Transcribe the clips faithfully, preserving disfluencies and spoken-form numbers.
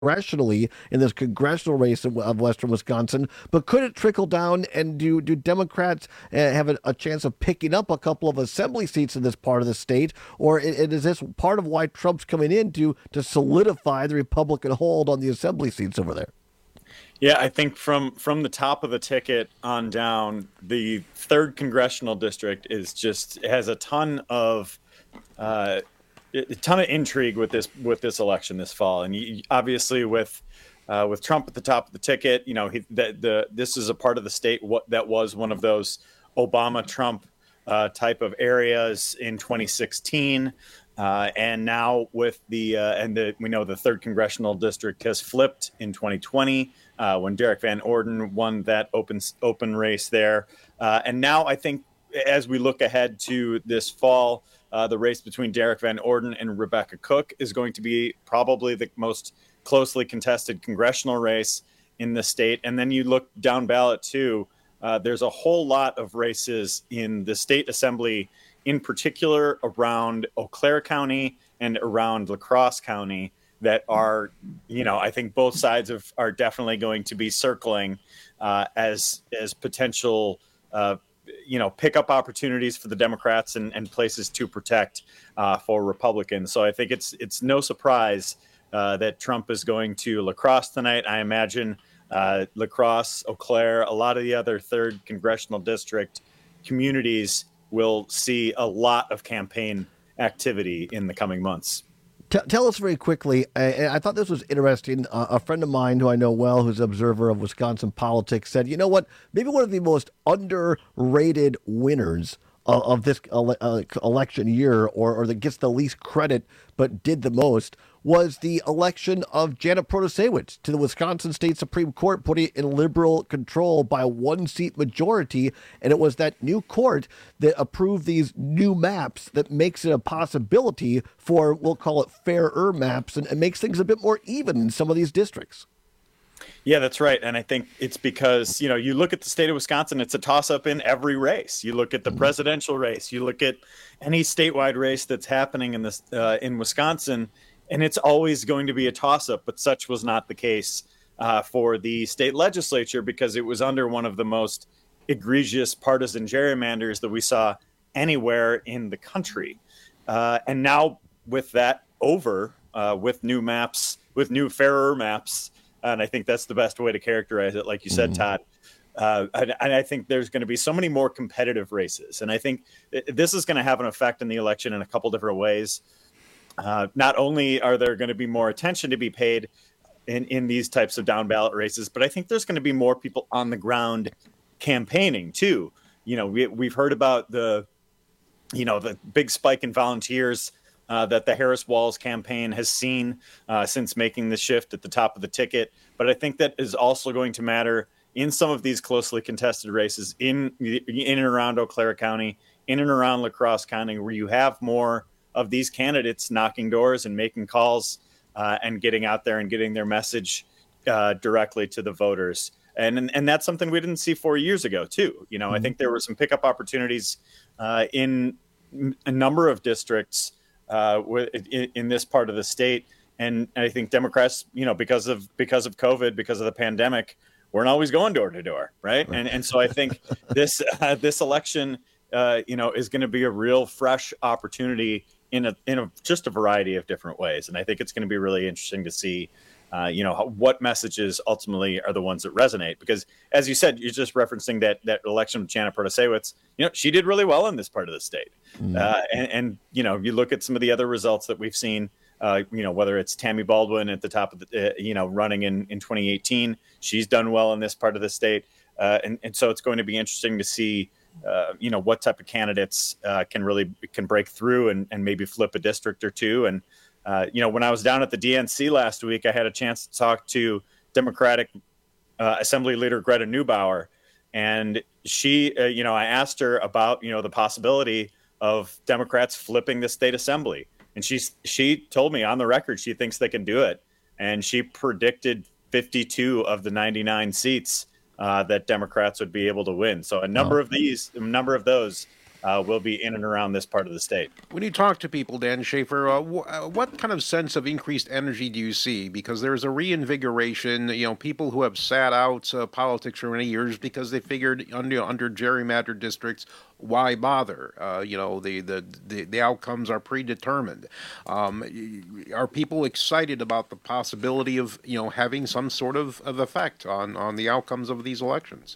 congressionally in this congressional race of, of Western Wisconsin, but could it trickle down and do do Democrats uh, have a, a chance of picking up a couple of assembly seats in this part of the state, or i- i- is this part of why Trump's coming in to to solidify the Republican hold on the assembly seats over there? Yeah, I think from from the top of the ticket on down, the third congressional district is just has a ton of uh, a ton of intrigue with this with this election this fall, and you, obviously with uh, with Trump at the top of the ticket, you know, he, the, the this is a part of the state what that was one of those Obama Trump uh, type of areas in twenty sixteen. Uh, and now with the uh, and the we know the third congressional district has flipped in twenty twenty uh, when Derek Van Orden won that open open race there. Uh, and now I think as we look ahead to this fall, uh, the race between Derek Van Orden and Rebecca Cook is going to be probably the most closely contested congressional race in the state. And then you look down ballot too. Uh, there's a whole lot of races in the state assembly, in particular around Eau Claire County and around La Crosse County, that are, you know, I think both sides of are definitely going to be circling uh, as as potential, uh, you know, pickup opportunities for the Democrats and, and places to protect uh, for Republicans. So I think it's it's no surprise uh, that Trump is going to La Crosse tonight. I imagine uh, La Crosse, Eau Claire, a lot of the other third congressional district communities will see a lot of campaign activity in the coming months. T- tell us very quickly. I, I thought this was interesting. Uh, a friend of mine who I know well, who's an observer of Wisconsin politics, said, "You know what? Maybe one of the most underrated winners of, of this ele- uh, election year, or, or that gets the least credit but did the most, was the election of Janet Protasewicz to the Wisconsin State Supreme Court, putting it in liberal control by a one-seat majority. And it was that new court that approved these new maps that makes it a possibility for, we'll call it fairer maps, and, and makes things a bit more even in some of these districts." Yeah, that's right. And I think it's because, you know, you look at the state of Wisconsin, it's a toss up in every race. You look at the presidential race, you look at any statewide race that's happening in this uh, in Wisconsin, and it's always going to be a toss up. But such was not the case uh, for the state legislature, because it was under one of the most egregious partisan gerrymanders that we saw anywhere in the country. Uh, and now with that over, uh, with new maps, with new fairer maps, and I think that's the best way to characterize it. Like you said, Mm-hmm. Todd, uh, and, and I think there's going to be so many more competitive races. And I think this is going to have an effect in the election in a couple different ways. Uh, not only are there going to be more attention to be paid in, in these types of down ballot races, but I think there's going to be more people on the ground campaigning too. You know, we, we've heard about the, you know, the big spike in volunteers Uh, that the Harris Walz campaign has seen uh, since making the shift at the top of the ticket. But I think that is also going to matter in some of these closely contested races in in and around Eau Claire County, in and around La Crosse County, where you have more of these candidates knocking doors and making calls uh, and getting out there and getting their message uh, directly to the voters. And, and and that's something we didn't see four years ago, too. You know, mm-hmm. I think there were some pickup opportunities uh, in a number of districts Uh, in, in this part of the state, and I think Democrats, you know, because of because of COVID, because of the pandemic, weren't always going door to door, right? And and so I think this uh, this election, uh, you know, is going to be a real fresh opportunity in a in a just a variety of different ways, and I think it's going to be really interesting to see, uh, you know, how, what messages ultimately are the ones that resonate. Because as you said, you're just referencing that that election of Janet Protasewicz. You know, she did really well in this part of the state. Mm. Uh, and, and, you know, you look at some of the other results that we've seen, uh, you know, whether it's Tammy Baldwin at the top of the, uh, you know, running in, in twenty eighteen, she's done well in this part of the state. Uh, and, and so it's going to be interesting to see, uh, you know, what type of candidates uh, can really can break through and, and maybe flip a district or two. And, uh, you know, when I was down at the D N C last week, I had a chance to talk to Democratic uh, Assembly Leader Greta Neubauer. And she, uh, you know, I asked her about, you know, the possibility of Democrats flipping the state assembly. And she's, she told me on the record, she thinks they can do it. And she predicted fifty-two of the ninety-nine seats uh, that Democrats would be able to win. So a number Oh. of these, a number of those uh, will be in and around this part of the state. When you talk to people, Dan Schaefer, uh, w- uh, what kind of sense of increased energy do you see? Because there's a reinvigoration, you know, people who have sat out uh, politics for many years because they figured under, under gerrymandered districts, why bother? Uh, you know, the, the, the, the outcomes are predetermined. Um, are people excited about the possibility of, you know, having some sort of, of effect on, on the outcomes of these elections?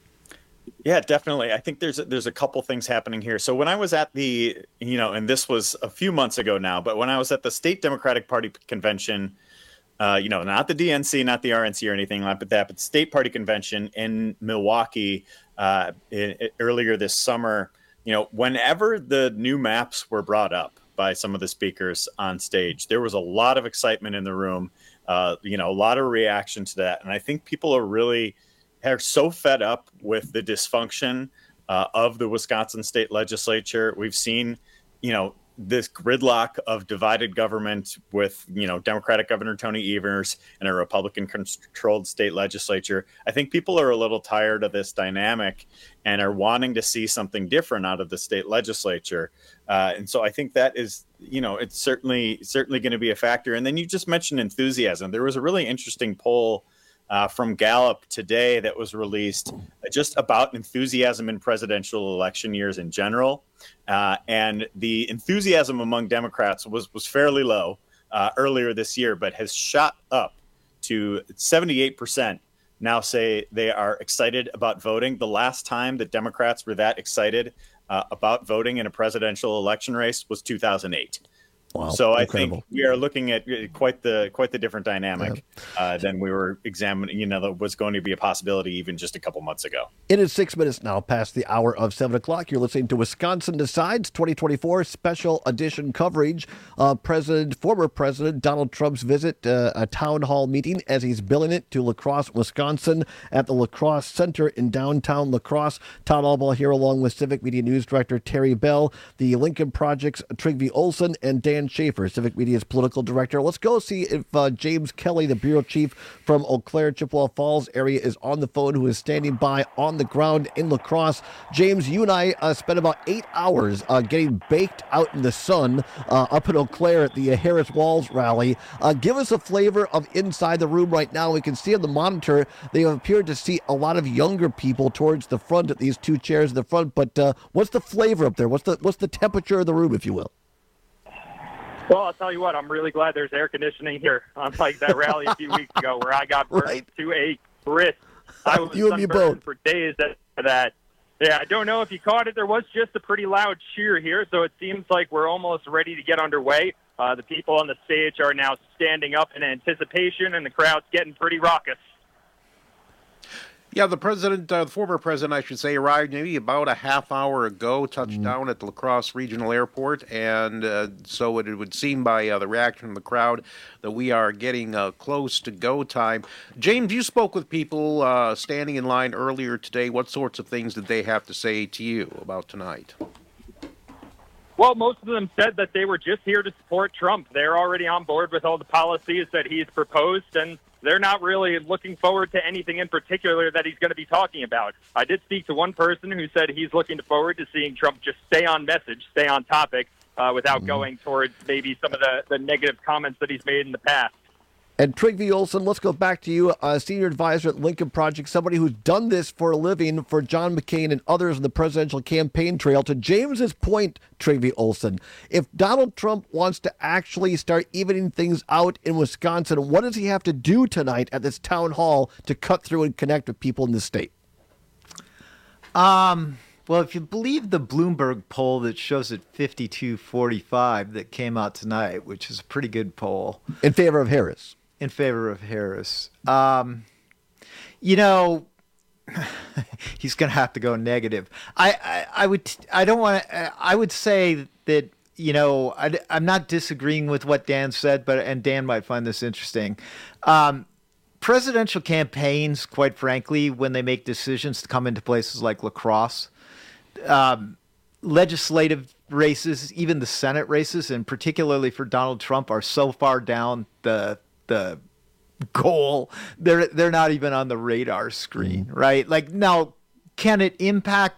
Yeah, definitely. I think there's a, there's a couple things happening here. So when I was at the, you know, and this was a few months ago now, but when I was at the state Democratic Party convention, uh, you know, not the D N C, not the R N C or anything like that, but the state party convention in Milwaukee uh, in, in, earlier this summer, you know, whenever the new maps were brought up by some of the speakers on stage, there was a lot of excitement in the room, uh, you know, a lot of reaction to that. And I think people are really are so fed up with the dysfunction uh, of the Wisconsin state legislature. We've seen, you know, this gridlock of divided government with, you know, Democratic Governor Tony Evers and a Republican-controlled state legislature. I think people are a little tired of this dynamic and are wanting to see something different out of the state legislature. Uh, and so I think that is, you know, it's certainly certainly going to be a factor. And then you just mentioned enthusiasm. There was a really interesting poll Uh, from Gallup today that was released uh, just about enthusiasm in presidential election years in general. Uh, and the enthusiasm among Democrats was, was fairly low uh, earlier this year, but has shot up to seventy-eight percent now say they are excited about voting. The last time that Democrats were that excited uh, about voting in a presidential election race was two thousand eight. Wow, so I incredible. think we are looking at quite the quite the different dynamic yeah. uh, than we were examining. You know, that was going to be a possibility even just a couple months ago. It is six minutes now past the hour of seven o'clock. You're listening to Wisconsin Decides twenty twenty-four special edition coverage. Uh, President, former President Donald Trump's visit, uh, a town hall meeting as he's billing it to La Crosse, Wisconsin, at the La Crosse Center in downtown La Crosse. Todd Albaugh here, along with Civic Media News Director Terry Bell, the Lincoln Project's Trygve Olson, and Dan Schaefer, Civic Media's political director. Let's go see if uh, James Kelly, the bureau chief from Eau Claire, Chippewa Falls area, is on the phone, who is standing by on the ground in La Crosse. James, you and I uh, spent about eight hours uh, getting baked out in the sun uh, up in Eau Claire at the uh, Harris Walls rally. Uh, give us a flavor of inside the room right now. We can see on the monitor they have appeared to see a lot of younger people towards the front at these two chairs in the front. But uh, what's the flavor up there? What's the what's the temperature of the room, if you will? Well, I'll tell you what, I'm really glad there's air conditioning here, unlike that rally a few weeks ago where I got burned right. to a crisp. I was you and me both. for days after that. Yeah, I don't know if you caught it. There was just a pretty loud cheer here, so it seems like we're almost ready to get underway. Uh, the people on the stage are now standing up in anticipation, and the crowd's getting pretty raucous. Yeah, the president, uh, the former president, I should say, arrived maybe about a half hour ago, touched mm. down at the La Crosse Regional Airport, and uh, so it, it would seem by uh, the reaction of the crowd that we are getting uh, close to go time. James, you spoke with people uh, standing in line earlier today. What sorts of things did they have to say to you about tonight? Well, most of them said that they were just here to support Trump. They're already on board with all the policies that he's proposed, and they're not really looking forward to anything in particular that he's going to be talking about. I did speak to one person who said he's looking forward to seeing Trump just stay on message, stay on topic, uh, without mm-hmm. going towards maybe some of the, the negative comments that he's made in the past. And Trygve Olson, let's go back to you, uh, senior advisor at Lincoln Project, somebody who's done this for a living for John McCain and others on the presidential campaign trail. To James's point, Trygve Olson, if Donald Trump wants to actually start evening things out in Wisconsin, what does he have to do tonight at this town hall to cut through and connect with people in the state? Um. Well, if you believe the Bloomberg poll that shows it fifty-two forty-five that came out tonight, which is a pretty good poll. In favor of Harris. In favor of Harris. Um, you know, he's going to have to go negative. I, I, I would, I don't want to, I would say that, you know, I, I'm not disagreeing with what Dan said, but, and Dan might find this interesting. Um, presidential campaigns, quite frankly, when they make decisions to come into places like La Crosse, um, legislative races, even the Senate races, and particularly for Donald Trump, are so far down the the goal, they're they're not even on the radar screen, mm. right? Like, now, can it impact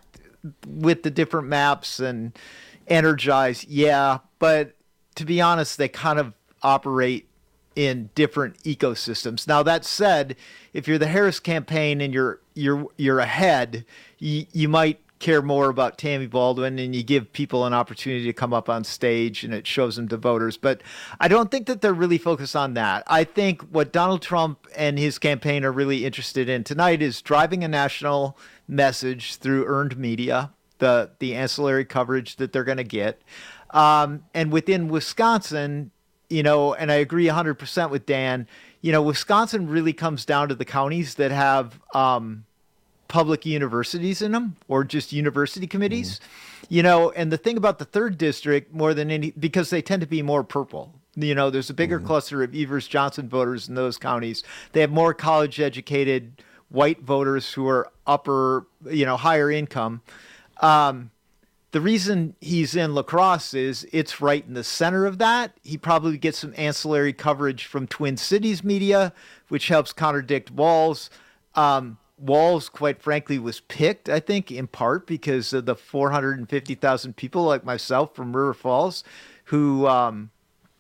with the different maps and Energize, yeah, but to be honest, they kind of operate in different ecosystems. Now that said, if you're the Harris campaign and you're you're you're ahead, you, you might care more about Tammy Baldwin and you give people an opportunity to come up on stage and it shows them to voters. But I don't think that they're really focused on that. I think what Donald Trump and his campaign are really interested in tonight is driving a national message through earned media, the the ancillary coverage that they're going to get. Um, and within Wisconsin, you know, and I agree one hundred percent with Dan, you know, Wisconsin really comes down to the counties that have um, public universities in them or just university committees, mm. you know, and the thing about the third district more than any, because they tend to be more purple. You know, there's a bigger mm. cluster of Evers Johnson voters in those counties. They have more college educated white voters who are upper, you know, higher income. Um, the reason he's in La Crosse is it's right in the center of that. He probably gets some ancillary coverage from Twin Cities media, which helps contradict Walz. Um, Walz, quite frankly, was picked, I think, in part because of the four hundred fifty thousand people like myself from River Falls who um,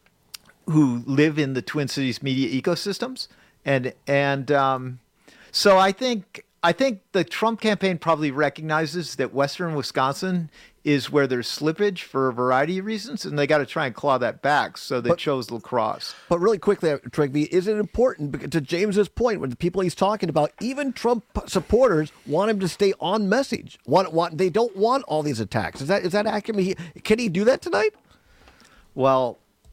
who live in the Twin Cities media ecosystems. And and um, so I think I think the Trump campaign probably recognizes that Western Wisconsin is where there's slippage for a variety of reasons, and they got to try and claw that back. So they but, chose La Crosse. But really quickly, Trigby, is it important, because to James's point, with the people he's talking about, even Trump supporters want him to stay on message. Want, want, they don't want all these attacks. Is that is that accurate? Can he do that tonight? Well,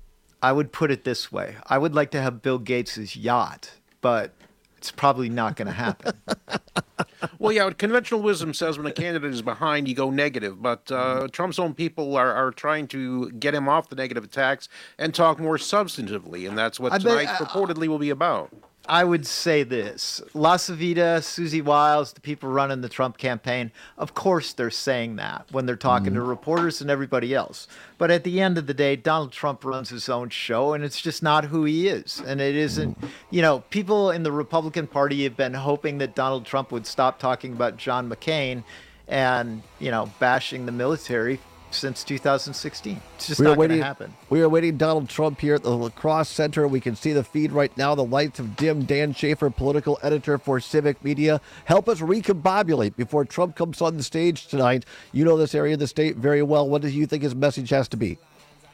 I would put it this way. I would like to have Bill Gates' yacht, but it's probably not going to happen. Well, yeah, conventional wisdom says when a candidate is behind, you go negative. But uh, Trump's own people are, are trying to get him off the negative attacks and talk more substantively. And that's what I tonight bet, uh, purportedly will be about. I would say this. La Savita, Susie Wiles, the people running the Trump campaign, of course they're saying that when they're talking mm-hmm. to reporters and everybody else. But at the end of the day, Donald Trump runs his own show, and it's just not who he is. And it isn't, you know, people in the Republican Party have been hoping that Donald Trump would stop talking about John McCain and, you know, bashing the military since two thousand sixteen. It's just we not going to happen. We are waiting Donald Trump here at the La Crosse Center. We can see the feed right now. The lights have dimmed. Dan Schaefer, political editor for Civic Media. Help us recombobulate before Trump comes on the stage tonight. You know this area of the state very well. What do you think his message has to be?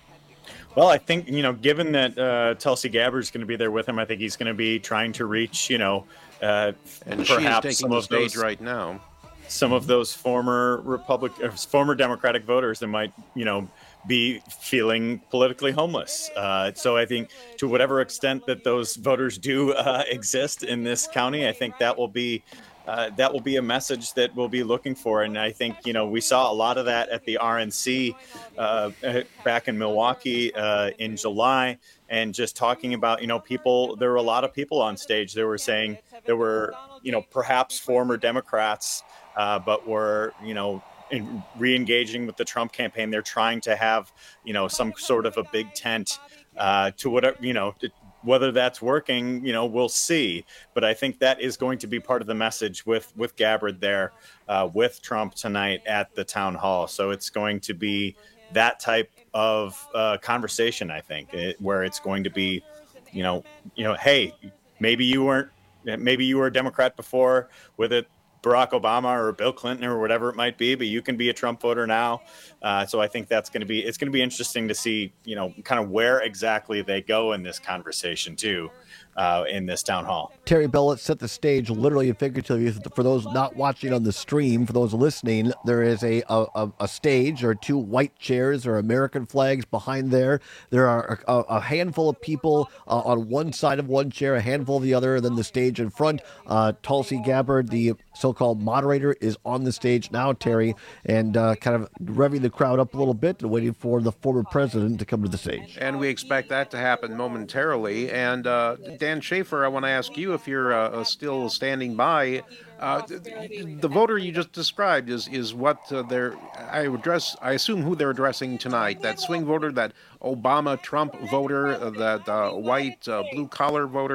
Well, I think, you know, given that uh, Tulsi Gabbard's going to be there with him, I think he's going to be trying to reach, you know, uh, and perhaps she is taking some the of stage those, right now. some of those former Republic, uh, former Democratic voters that might, you know, be feeling politically homeless. Uh, so I think to whatever extent that those voters do uh, exist in this county, I think that will be uh, that will be a message that we'll be looking for. And I think, you know, we saw a lot of that at the R N C uh, back in Milwaukee uh, in July, and just talking about, you know, people, there were a lot of people on stage. They were saying there were, you know, perhaps former Democrats, uh, but were, you know, in re-engaging with the Trump campaign. They're trying to have, you know, some sort of a big tent uh, to whatever, you know, whether that's working, you know, we'll see. But I think that is going to be part of the message with, with Gabbard there, uh, with Trump tonight at the town hall. So it's going to be that type of uh, conversation, I think, it, where it's going to be, you know, you know, hey, maybe you weren't, maybe you were a Democrat before with it, Barack Obama or Bill Clinton or whatever it might be, but you can be a Trump voter now. Uh, so I think that's going to be, it's going to be interesting to see, you know, kind of where exactly they go in this conversation too, uh, in this town hall. Terry Bell, let's set the stage literally and figuratively for those not watching on the stream. For those listening, there is a a, a stage or two white chairs or American flags behind there. There are a, a handful of people uh, on one side of one chair, a handful of the other, and then the stage in front. Uh, Tulsi Gabbard, the so-called moderator, is on the stage now, Terry, and uh, kind of revving the crowd up a little bit and waiting for the former president to come to the stage. And we expect that to happen momentarily. And uh, Dan Schaefer, I want to ask you if you're uh, still standing by. Uh, the, the voter you just described is is what uh, they're. I address. I assume who they're addressing tonight. That swing voter, that Obama Trump voter, uh, that uh, white uh, blue collar voter.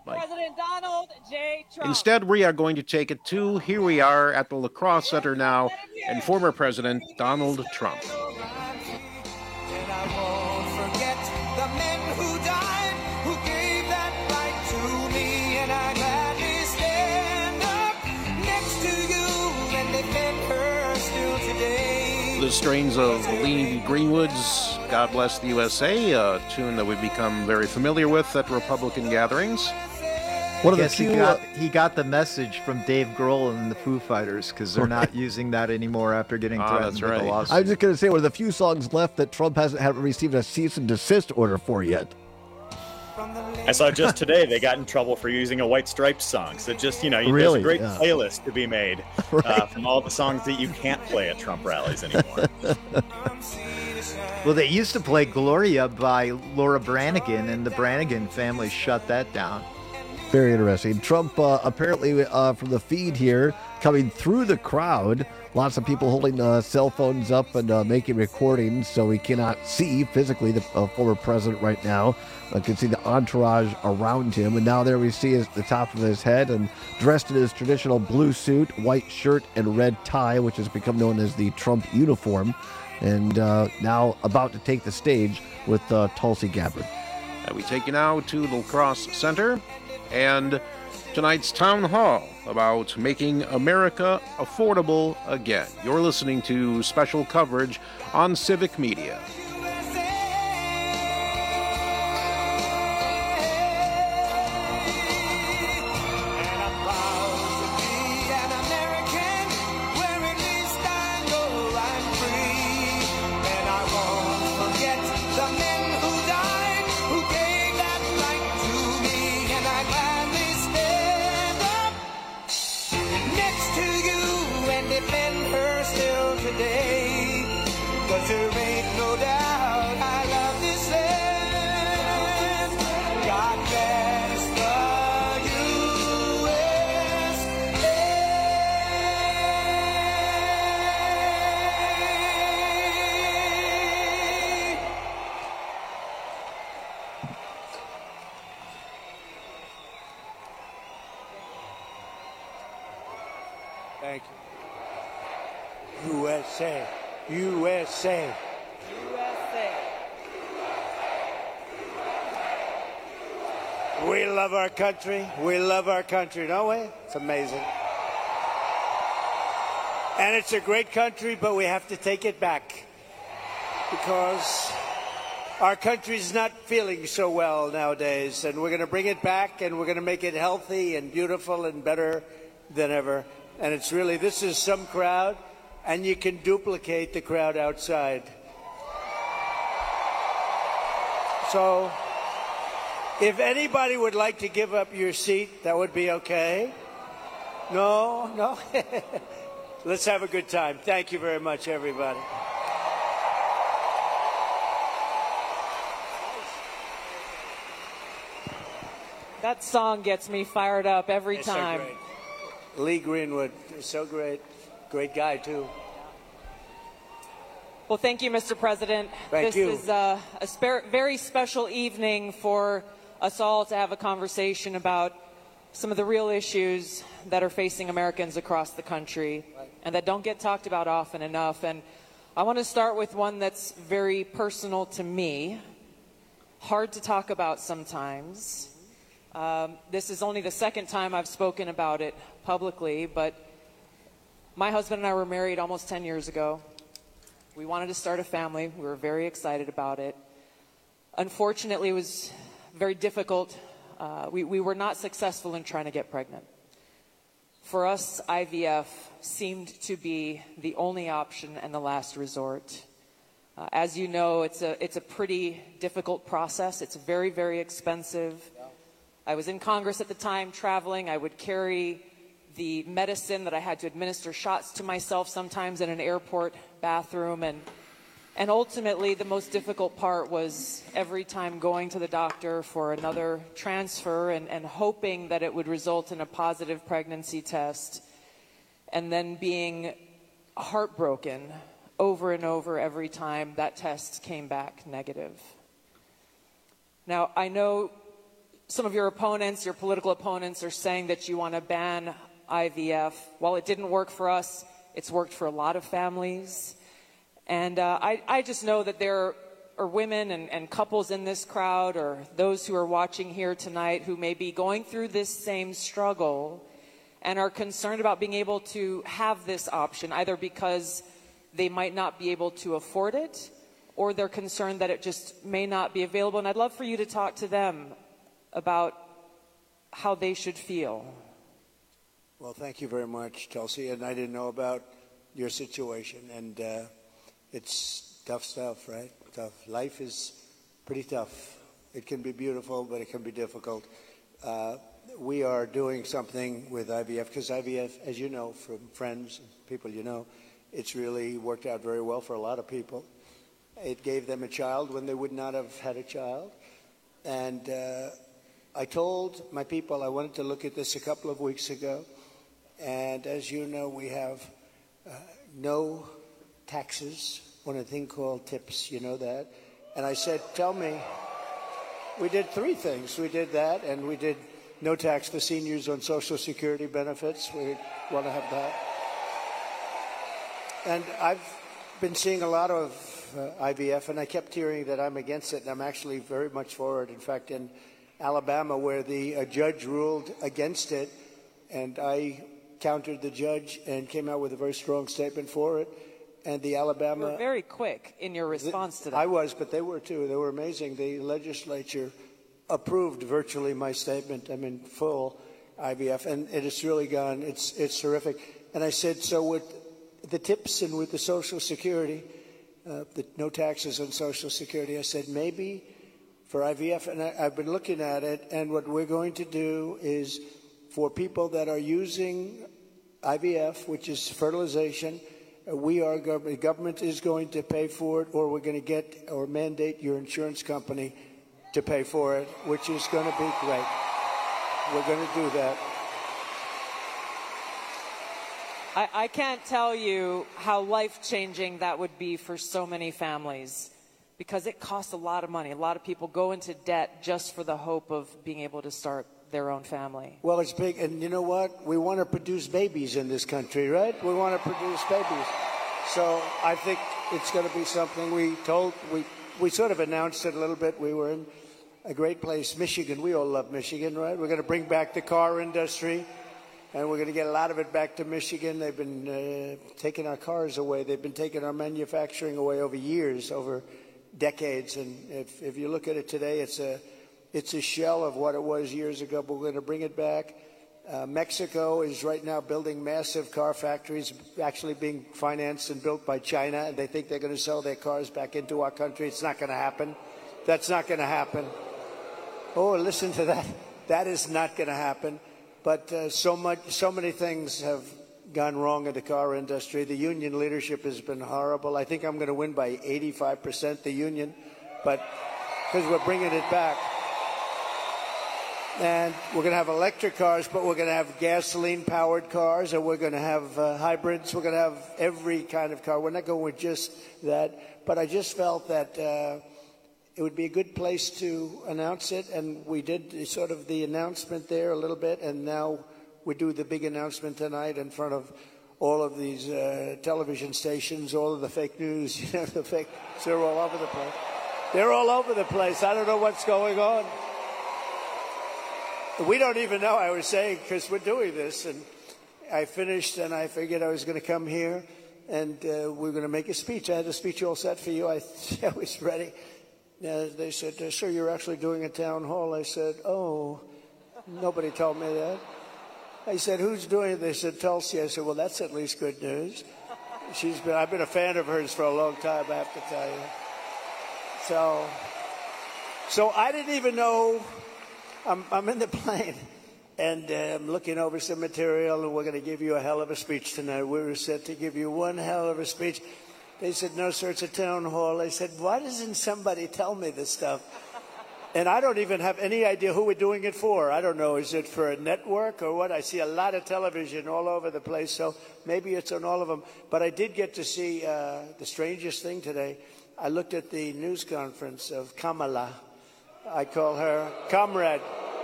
Mike. President Donald J. Trump. Instead, we are going to take it to, here we are at the La Crosse Center now, and former President Donald Trump. And I won't forget the men who died, who gave that right to me, and I gladly stand up next to you and defend her still today. The strains of Lee Greenwood's God Bless the U S A, a tune that we've become very familiar with at Republican gatherings. One of the Yes, he few, got, uh, he got the message from Dave Grohl and the Foo Fighters because they're not using that anymore after getting Ah, threatened that's with right. a lawsuit. I was just going to say one of the few songs left that Trump hasn't had received a cease and desist order for yet. I saw just today they got in trouble for using a White Stripes song. So just, you know, Really? there's a great Yeah. playlist to be made uh, from all the songs that you can't play at Trump rallies anymore. Well, they used to play Gloria by Laura Branigan, and the Branigan family shut that down. Very interesting. Trump uh, apparently uh, from the feed here coming through the crowd. Lots of people holding uh, cell phones up and uh, making recordings, so we cannot see physically the uh, former president right now. I can see the entourage around him, and now there we see his, the top of his head and dressed in his traditional blue suit, white shirt, and red tie, which has become known as the Trump uniform, and uh, now about to take the stage with uh, Tulsi Gabbard. Uh, we take you now to the La Crosse Center and tonight's town hall about making America affordable again. You're listening to special coverage on Civic Media. Thank you. U S A. U S A. U S A. We love our country. We love our country, don't we? It's amazing. And it's a great country, but we have to take it back because our country's not feeling so well nowadays, and we're going to bring it back, and we're going to make it healthy and beautiful and better than ever. And it's really, this is some crowd, and you can duplicate the crowd outside. So if anybody would like to give up your seat, that would be okay. No, no. Let's have a good time. Thank you very much, everybody. That song gets me fired up every They're so time. great. Lee Greenwood, so great. Great guy, too. Well, thank you, Mister President. Thank this you. is uh, a spe- very special evening for us all to have a conversation about some of the real issues that are facing Americans across the country and that don't get talked about often enough. And I want to start with one that's very personal to me, hard to talk about sometimes. Um, this is only the second time I've spoken about it publicly, but my husband and I were married almost ten years ago. We wanted to start a family. We were very excited about it. Unfortunately, it was very difficult. Uh, we, we were not successful in trying to get pregnant. For us, I V F seemed to be the only option and the last resort. Uh, as you know, it's a, it's a pretty difficult process. It's very, very expensive. I was in Congress at the time, traveling. I would carry the medicine that I had to administer shots to myself sometimes in an airport bathroom. And, and ultimately, the most difficult part was every time going to the doctor for another transfer and, and hoping that it would result in a positive pregnancy test, and then being heartbroken over and over every time that test came back negative. Now, I know some of your opponents, your political opponents, are saying that you want to ban I V F. While it didn't work for us, it's worked for a lot of families. And uh, I, I just know that there are women and, and couples in this crowd, or those who are watching here tonight, who may be going through this same struggle and are concerned about being able to have this option, either because they might not be able to afford it, or they're concerned that it just may not be available. And I'd love for you to talk to them about how they should feel. Well, thank you very much, Tulsi. And I didn't know about your situation. And uh, it's tough stuff, right? Tough. Life is pretty tough. It can be beautiful, but it can be difficult. Uh, we are doing something with I V F, because I V F, as you know, from friends and people you know, it's really worked out very well for a lot of people. It gave them a child when they would not have had a child. And uh, I told my people I wanted to look at this a couple of weeks ago. And as you know, we have uh, no taxes on a thing called tips. You know that? And I said, tell me, we did three things. We did that, and we did no tax for seniors on Social Security benefits. We want to have that. And I've been seeing a lot of uh, I V F, and I kept hearing that I'm against it, and I'm actually very much for it. In fact, in Alabama, where the uh, judge ruled against it, and I countered the judge and came out with a very strong statement for it. And the Alabama... You were very quick in your response to that. I was, but they were too. They were amazing. The legislature approved virtually my statement. I mean, full I V F, and it has really gone. It's it's terrific. And I said, so with the tips and with the Social Security, uh, the no taxes on Social Security, I said maybe for I V F, and I, I've been looking at it, and what we're going to do is for people that are using I V F, which is fertilization, we are government, government is going to pay for it, or we're going to get or mandate your insurance company to pay for it, which is going to be great. We're going to do that. I, I can't tell you how life-changing that would be for so many families, because it costs a lot of money. A lot of people go into debt just for the hope of being able to start their own family. Well, it's big, and you know what? We want to produce babies in this country, right? We want to produce babies. So I think it's going to be something we told, we, we sort of announced it a little bit. We were in a great place, Michigan. We all love Michigan, right? We're going to bring back the car industry, and we're going to get a lot of it back to Michigan. They've been uh, taking our cars away. They've been taking our manufacturing away over years, over decades. And if, if you look at it today, it's a It's a shell of what it was years ago, but we're going to bring it back. Uh, Mexico is right now building massive car factories, actually being financed and built by China, and they think they're going to sell their cars back into our country. It's not going to happen. That's not going to happen. Oh, listen to that. That is not going to happen. But uh, so much, so many things have gone wrong in the car industry. The union leadership has been horrible. I think I'm going to win by eighty-five percent, the union, but because we're bringing it back. And we're going to have electric cars, but we're going to have gasoline-powered cars, and we're going to have uh, hybrids. We're going to have every kind of car. We're not going with just that. But I just felt that uh, it would be a good place to announce it, and we did sort of the announcement there a little bit, and now we do the big announcement tonight in front of all of these uh, television stations, all of the fake news, you know, the fake. They're all over the place. They're all over the place. I don't know what's going on. We don't even know, I was saying, because we're doing this. And I finished, and I figured I was going to come here, and uh, we were going to make a speech. I had a speech all set for you. I, I was ready. Uh, they said, uh, sir, you're actually doing a town hall. I said, oh, nobody told me that. I said, who's doing it? They said, Tulsi. I said, well, that's at least good news. She's been, I've been a fan of hers for a long time, I have to tell you. So, so I didn't even know... I'm, I'm in the plane, and uh, I'm looking over some material, and we're going to give you a hell of a speech tonight. We were set to give you one hell of a speech. They said, no, sir, it's a town hall. I said, why doesn't somebody tell me this stuff? And I don't even have any idea who we're doing it for. I don't know. Is it for a network or what? I see a lot of television all over the place, so maybe it's on all of them. But I did get to see uh, the strangest thing today. I looked at the news conference of Kamala. I call her Comrade.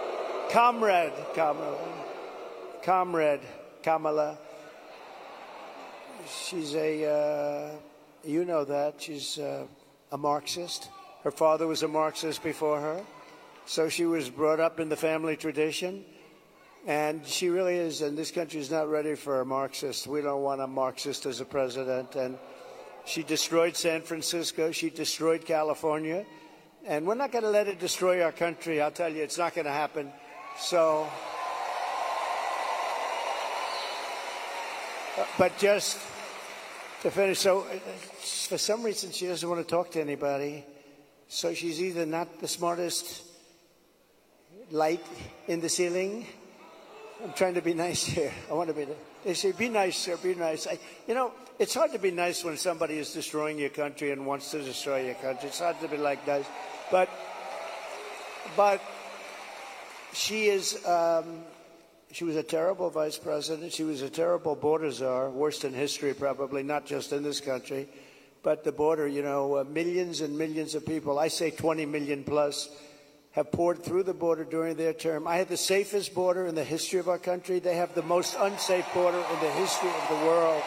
comrade, comrade, comrade, Kamala. She's a, uh, you know that, she's uh, a Marxist. Her father was a Marxist before her, so she was brought up in the family tradition. And she really is, and this country is not ready for a Marxist. We don't want a Marxist as a president. And she destroyed San Francisco. She destroyed California. And we're not going to let it destroy our country. I'll tell you, it's not going to happen. So, but just to finish, so for some reason she doesn't want to talk to anybody. So she's either not the smartest light in the ceiling. I'm trying to be nice here. I want to be. They say, be nice, sir, be nice. I, you know, it's hard to be nice when somebody is destroying your country and wants to destroy your country. It's hard to be like nice. But, but she is, um, she was a terrible vice president. She was a terrible border czar, worst in history probably, not just in this country. But the border, you know, uh, millions and millions of people, I say twenty million plus, have poured through the border during their term. I had the safest border in the history of our country. They have the most unsafe border in the history of the world.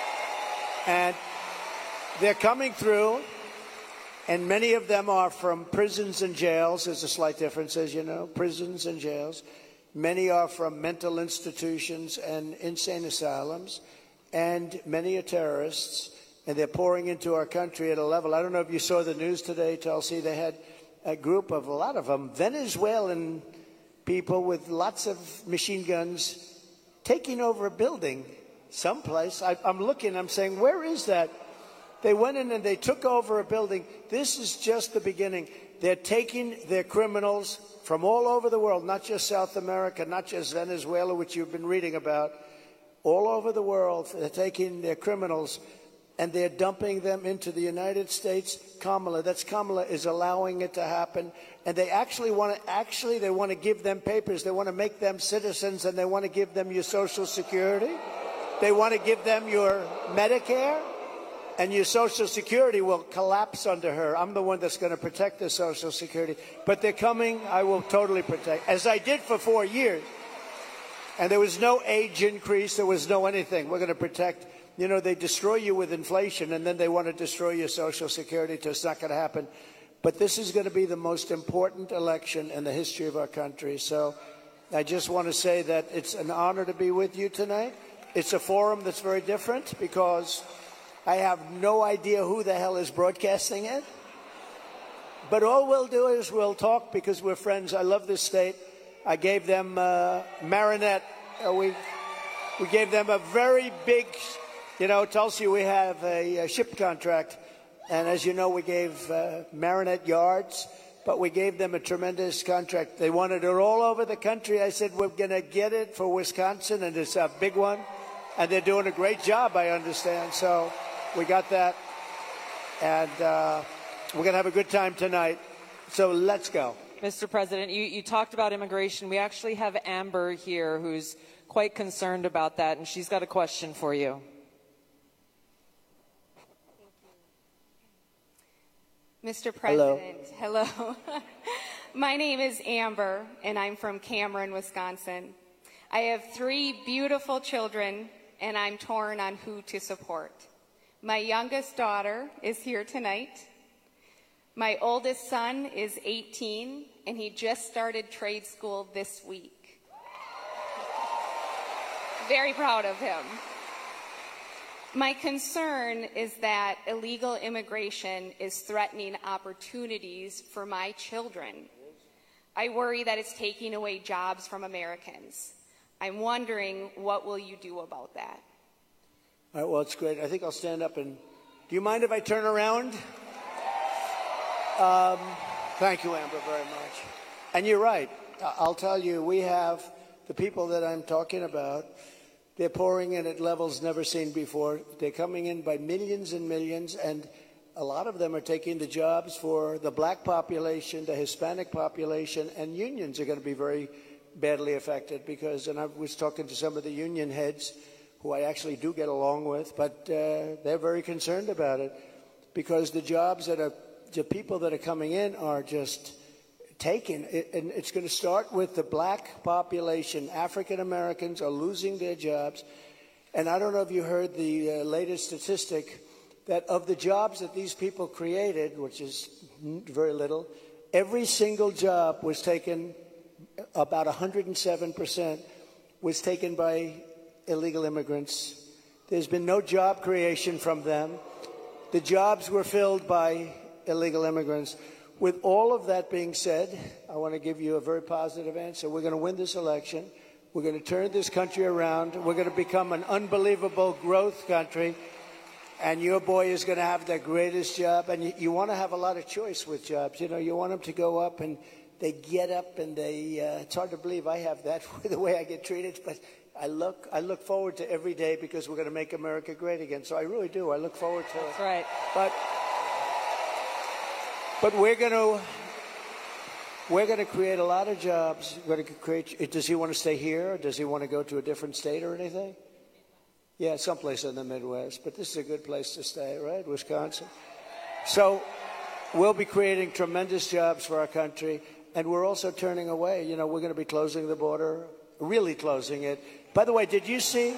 And they're coming through, and many of them are from prisons and jails. There's a slight difference, as you know, prisons and jails. Many are from mental institutions and insane asylums, and many are terrorists, and they're pouring into our country at a level. I don't know if you saw the news today, Tulsi. They had a group of, a lot of them, Venezuelan people with lots of machine guns taking over a building someplace. I, I'm looking, I'm saying, where is that? They went in and they took over a building. This is just the beginning. They're taking their criminals from all over the world, not just South America, not just Venezuela, which you've been reading about, all over the world. They're taking their criminals and they're dumping them into the United States. Kamala, that's Kamala, is allowing it to happen. And they actually want to, actually, they want to give them papers. They want to make them citizens, and they want to give them your Social Security. They want to give them your Medicare, and your Social Security will collapse under her. I'm the one that's going to protect the Social Security. But they're coming, I will totally protect, as I did for four years. And there was no age increase, there was no anything. We're going to protect. You know, they destroy you with inflation, and then they want to destroy your Social Security, so it's not going to happen. But this is going to be the most important election in the history of our country. So I just want to say that it's an honor to be with you tonight. It's a forum that's very different because I have no idea who the hell is broadcasting it. But all we'll do is we'll talk because we're friends. I love this state. I gave them uh, Marinette. Uh, we, we gave them a very big... You know, Tulsi, we have a, a ship contract, and as you know, we gave uh, Marinette yards, but we gave them a tremendous contract. They wanted it all over the country. I said, we're going to get it for Wisconsin, and it's a big one, and they're doing a great job, I understand. So we got that, and uh, we're going to have a good time tonight. So let's go. Mister President, you, you talked about immigration. We actually have Amber here who's quite concerned about that, and she's got a question for you. Mister President, hello. hello. My name is Amber, and I'm from Cameron, Wisconsin. I have three beautiful children, and I'm torn on who to support. My youngest daughter is here tonight. My oldest son is eighteen, and he just started trade school this week. Very proud of him. My concern is that illegal immigration is threatening opportunities for my children. I worry that it's taking away jobs from Americans. I'm wondering, what will you do about that? All right, well, it's great. I think I'll stand up and... Do you mind if I turn around? Um, thank you, Amber, very much. And you're right. I'll tell you, we have the people that I'm talking about. They're pouring in at levels never seen before. They're coming in by millions and millions, and a lot of them are taking the jobs for the black population, the Hispanic population, and unions are going to be very badly affected because, and I was talking to some of the union heads who I actually do get along with, but uh, they're very concerned about it because the jobs that are, the people that are coming in are just taken, it, and it's going to start with the black population. African Americans are losing their jobs. And I don't know if you heard the uh, latest statistic that of the jobs that these people created, which is very little, every single job was taken, about one hundred seven percent was taken by illegal immigrants. There's been no job creation from them. The jobs were filled by illegal immigrants. With all of that being said, I want to give you a very positive answer. We're going to win this election. We're going to turn this country around. We're going to become an unbelievable growth country. And your boy is going to have the greatest job. And you, you want to have a lot of choice with jobs. You know, you want them to go up and they get up and they, uh, it's hard to believe I have that the way I get treated. But I look, I look forward to every day because we're going to make America great again. So I really do. I look forward to it. That's right. But, but we're going to, we're going to create a lot of jobs. We're going to create, does he want to stay here? Or does he want to go to a different state or anything? Yeah, someplace in the Midwest, but this is a good place to stay, right? Wisconsin. So we'll be creating tremendous jobs for our country, and we're also turning away. You know, we're going to be closing the border, really closing it. By the way, did you see?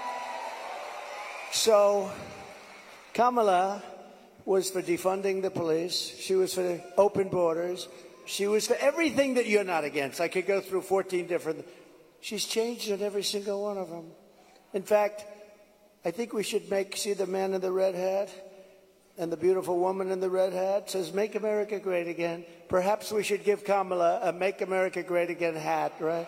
So Kamala was for defunding the police. She was for open borders. She was for everything that you're not against. I could go through fourteen different. She's changed on every single one of them. In fact, I think we should make, see the man in the red hat and the beautiful woman in the red hat says, "Make America Great Again." Perhaps we should give Kamala a "Make America Great Again" hat, right?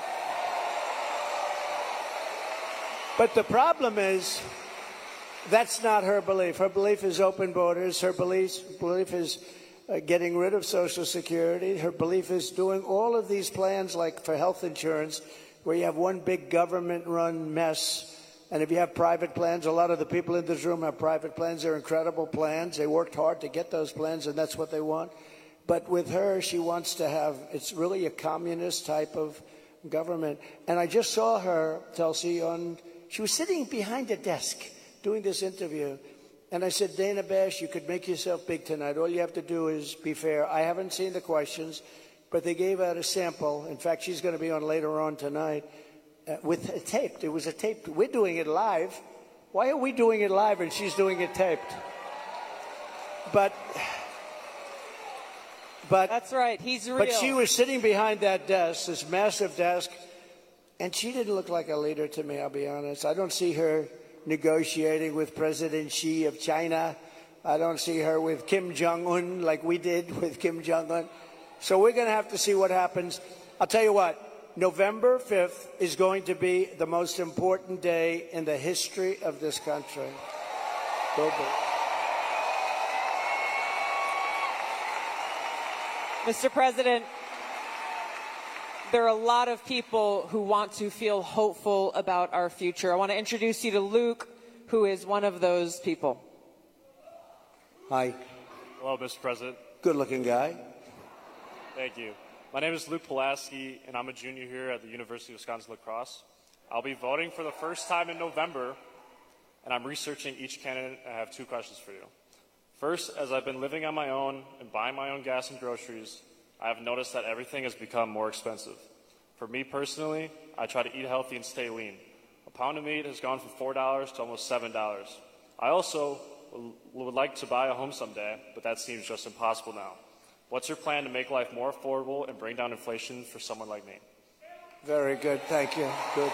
But the problem is, that's not her belief. Her belief is open borders. Her belief, belief is uh, getting rid of Social Security. Her belief is doing all of these plans like for health insurance, where you have one big government-run mess. And if you have private plans, a lot of the people in this room have private plans. They're incredible plans. They worked hard to get those plans, and that's what they want. But with her, she wants to have, it's really a communist type of government. And I just saw her, Tulsi, on, she was sitting behind a desk doing this interview. And I said, "Dana Bash, you could make yourself big tonight. All you have to do is be fair." I haven't seen the questions, but they gave out a sample. In fact, she's going to be on later on tonight. Uh, with a taped. It was a taped. We're doing it live. Why are we doing it live and she's doing it taped? But, but that's right. He's real. But she was sitting behind that desk, this massive desk, and she didn't look like a leader to me. I'll be honest. I don't see her negotiating with President Xi of China. I don't see her with Kim Jong-un like we did with Kim Jong-un. So we're going to have to see what happens. I'll tell you what. November fifth is going to be the most important day in the history of this country. Go big. Mister President, there are a lot of people who want to feel hopeful about our future. I want to introduce you to Luke, who is one of those people. Hi. Hello, Mister President. Good-looking guy. Thank you. My name is Luke Pulaski, and I'm a junior here at the University of Wisconsin-La Crosse. I'll be voting for the first time in November, and I'm researching each candidate. I have two questions for you. First, as I've been living on my own and buying my own gas and groceries, I have noticed that everything has become more expensive. For me personally, I try to eat healthy and stay lean. A pound of meat has gone from four dollars to almost seven dollars. I also would like to buy a home someday, but that seems just impossible now. What's your plan to make life more affordable and bring down inflation for someone like me? Very good. Thank you. Good.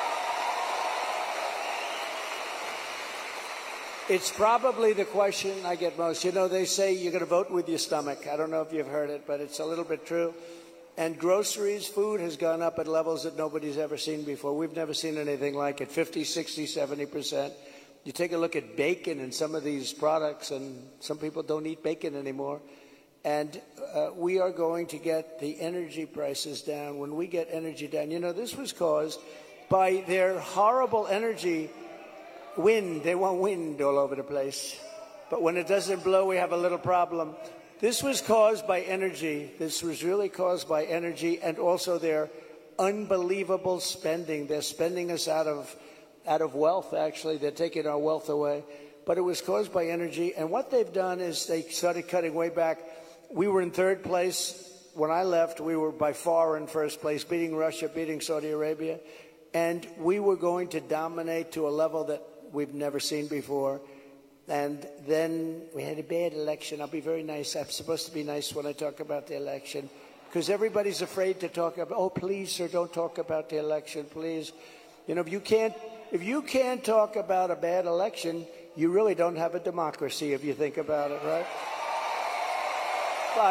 It's probably the question I get most. You know, they say you're going to vote with your stomach. I don't know if you've heard it, but it's a little bit true. And groceries, food has gone up at levels that nobody's ever seen before. We've never seen anything like it, fifty, sixty, seventy percent. You take a look at bacon and some of these products, and some people don't eat bacon anymore. And uh, we are going to get the energy prices down. When we get energy down, you know, this was caused by their horrible energy wind. They want wind all over the place. But when it doesn't blow, we have a little problem. This was caused by energy. This was really caused by energy and also their unbelievable spending. They're spending us out of, out of wealth, actually. They're taking our wealth away. But it was caused by energy. And what they've done is they started cutting way back. We were in third place when I left, we were by far in first place, beating Russia, beating Saudi Arabia, and we were going to dominate to a level that we've never seen before. And then we had a bad election. I'll be very nice. I'm supposed to be nice when I talk about the election, because everybody's afraid to talk about, oh, please, sir, don't talk about the election, please. You know, if you can't, if you can't talk about a bad election, you really don't have a democracy if you think about it, right? But,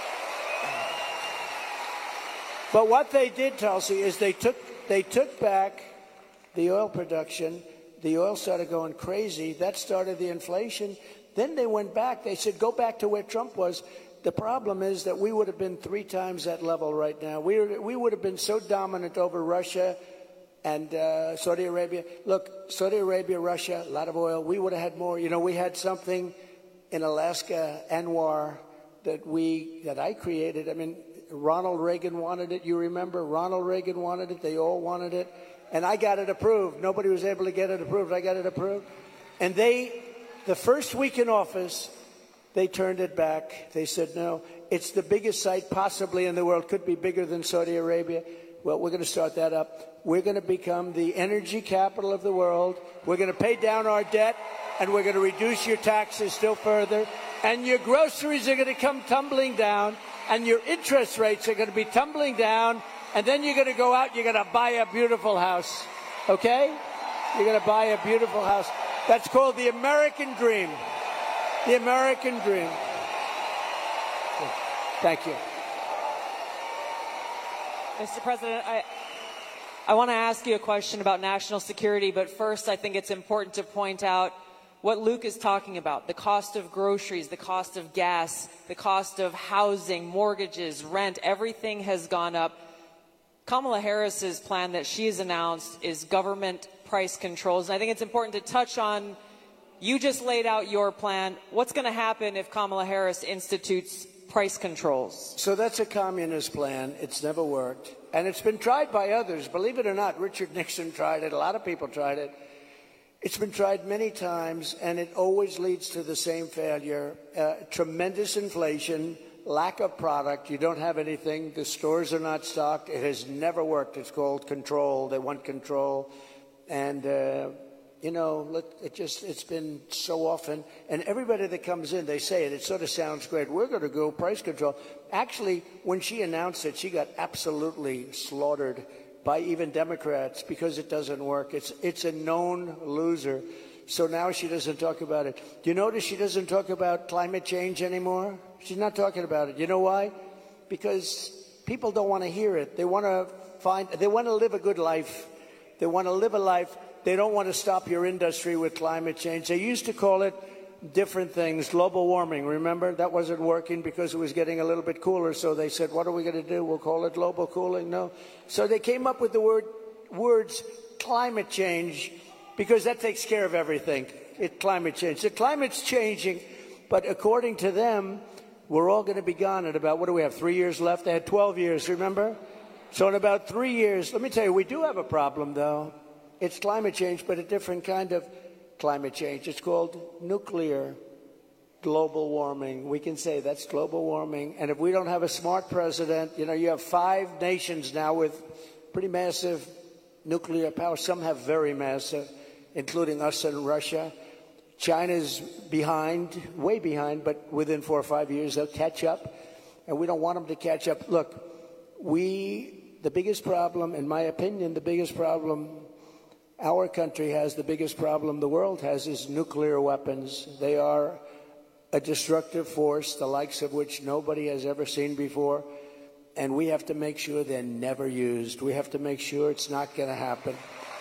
but what they did, Tulsi, is they took, they took back the oil production. The oil started going crazy. That started the inflation. Then they went back. They said, go back to where Trump was. The problem is that we would have been three times that level right now. We, were, we would have been so dominant over Russia and uh, Saudi Arabia. Look, Saudi Arabia, Russia, a lot of oil. We would have had more. You know, we had something in Alaska, ANWR, that we, that I created. I mean, Ronald Reagan wanted it. You remember? Ronald Reagan wanted it. They all wanted it. And I got it approved. Nobody was able to get it approved. I got it approved. And they, the first week in office, they turned it back. They said, no, it's the biggest site possibly in the world. Could be bigger than Saudi Arabia. Well, we're going to start that up. We're going to become the energy capital of the world. We're going to pay down our debt, and we're going to reduce your taxes still further. And your groceries are going to come tumbling down, and your interest rates are going to be tumbling down. And then you're going to go out, you're going to buy a beautiful house, okay? You're going to buy a beautiful house. That's called the American dream. The American dream. Thank you. Mister President, I, I want to ask you a question about national security, but first I think it's important to point out what Luke is talking about, the cost of groceries, the cost of gas, the cost of housing, mortgages, rent, everything has gone up. Kamala Harris's plan that she has announced is government price controls. And I think it's important to touch on, you just laid out your plan. What's going to happen if Kamala Harris institutes price controls? So that's a communist plan. It's never worked. And it's been tried by others. Believe it or not, Richard Nixon tried it. A lot of people tried it. It's been tried many times, and it always leads to the same failure. Uh, tremendous inflation, lack of product. You don't have anything. The stores are not stocked. It has never worked. It's called control. They want control. And, uh, you know, it just, it's been so often. And everybody that comes in, they say it. It sort of sounds great. We're going to go price control. Actually, when she announced it, she got absolutely slaughtered by even Democrats because it doesn't work. It's, it's a known loser. So now she doesn't talk about it. Do you notice she doesn't talk about climate change anymore? She's not talking about it. You know why? Because people don't want to hear it. They want to find, they want to live a good life. They want to live a life. They don't want to stop your industry with climate change. They used to call it different things, global warming. Remember? That wasn't working because it was getting a little bit cooler. So they said, what are we going to do? We'll call it global cooling. No. So they came up with the word, words climate change, because that takes care of everything. It climate change. The climate's changing, but according to them, we're all going to be gone in about, what do we have, three years left? They had twelve years, remember? So in about three years, let me tell you, we do have a problem, though. It's climate change, but a different kind of climate change. It's called nuclear global warming. We can say that's global warming. And if we don't have a smart president, you know, you have five nations now with pretty massive nuclear power. Some have very massive, including us and Russia. China's behind, way behind, but within four or five years they'll catch up. And we don't want them to catch up. Look, we, the biggest problem, in my opinion, the biggest problem our country has, the biggest problem the world has, is nuclear weapons. They are a destructive force, the likes of which nobody has ever seen before. And we have to make sure they're never used. We have to make sure it's not going to happen.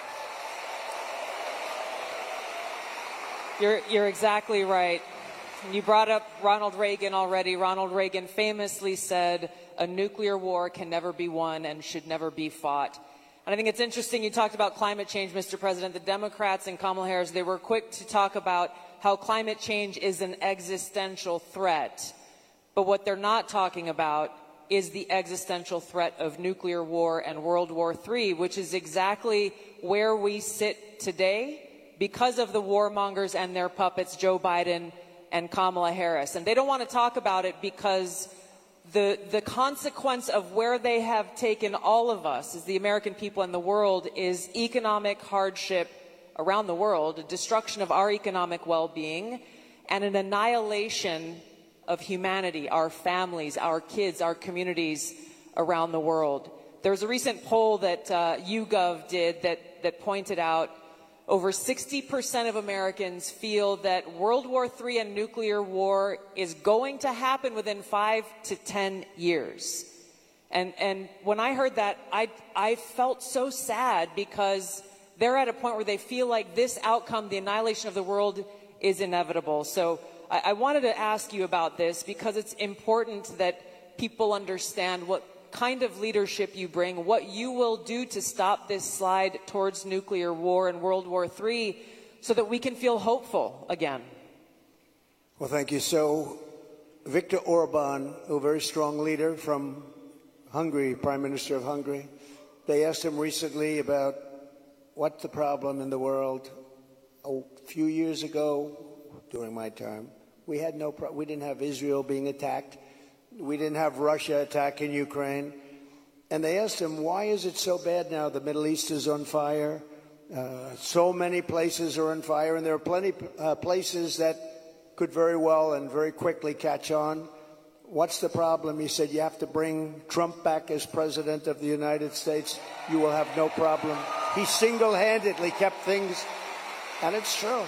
You're, you're exactly right. You brought up Ronald Reagan already. Ronald Reagan famously said, a nuclear war can never be won and should never be fought. And I think it's interesting you talked about climate change, Mister President. The Democrats and Kamala Harris, they were quick to talk about how climate change is an existential threat. But what they're not talking about is the existential threat of nuclear war and World War Three, which is exactly where we sit today because of the warmongers and their puppets, Joe Biden and Kamala Harris. And they don't want to talk about it because the, the consequence of where they have taken all of us as the American people and the world is economic hardship around the world, a destruction of our economic well-being, and an annihilation of humanity, our families, our kids, our communities around the world. There was a recent poll that uh, YouGov did that, that pointed out over sixty percent of Americans feel that World War Three and nuclear war is going to happen within five to ten years. And, and when I heard that, I, I felt so sad because they're at a point where they feel like this outcome, the annihilation of the world, is inevitable. So I, I wanted to ask you about this because it's important that people understand what kind of leadership you bring, what you will do to stop this slide towards nuclear war and World War Three so that we can feel hopeful again. Well, thank you. So, Viktor Orban, a very strong leader from Hungary, Prime Minister of Hungary, they asked him recently about what's the problem in the world. A few years ago, during my time, we had no pro- we didn't have Israel being attacked. We didn't have Russia attacking Ukraine. And they asked him, why is it so bad now? The Middle East is on fire. Uh, so many places are on fire. And there are plenty uh, places that could very well and very quickly catch on. What's the problem? He said, you have to bring Trump back as president of the United States. You will have no problem. He single-handedly kept things, and it's true.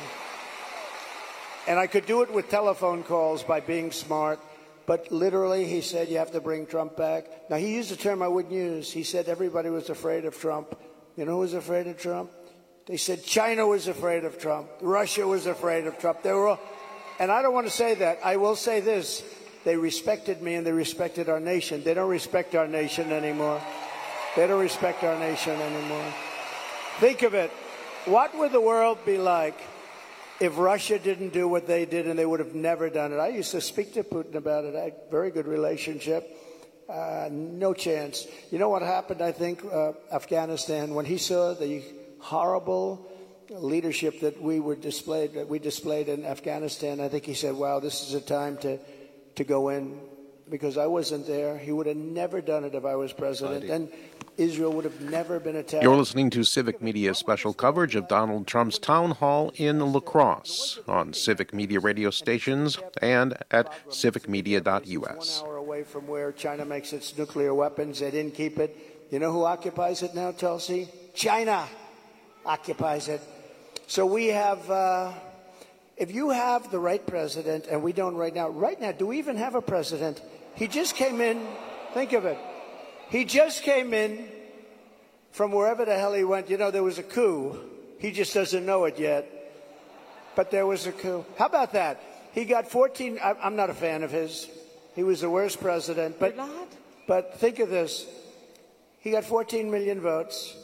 And I could do it with telephone calls by being smart. But literally, he said, you have to bring Trump back. Now, he used a term I wouldn't use. He said everybody was afraid of Trump. You know who was afraid of Trump? They said China was afraid of Trump. Russia was afraid of Trump. They were all, and I don't want to say that. I will say this. They respected me and they respected our nation. They don't respect our nation anymore. They don't respect our nation anymore. Think of it. What would the world be like if Russia didn't do what they did, and they would have never done it? I used to speak to Putin about it. I had a very good relationship. Uh, no chance. You know what happened, I think, uh, Afghanistan, when he saw the horrible leadership that we were displayed, that we displayed in Afghanistan, I think he said, wow, this is a time to, to go in, because I wasn't there. He would have never done it if I was president. And Israel would have never been attacked. You're listening to Civic Media's special coverage of Donald Trump's town hall in La Crosse on Civic Media radio stations and at civic media dot U S. One hour away from where China makes its nuclear weapons. They didn't keep it. You know who occupies it now, Tulsi? China occupies it. So we have, uh, if you have the right president, and we don't right now, right now, do we even have a president? He just came in, think of it. He just came in from wherever the hell he went. You know, there was a coup. He just doesn't know it yet. But there was a coup. How about that? He got fourteen. I, I'm not a fan of his. He was the worst president. But, You're not? but think of this. He got fourteen million votes.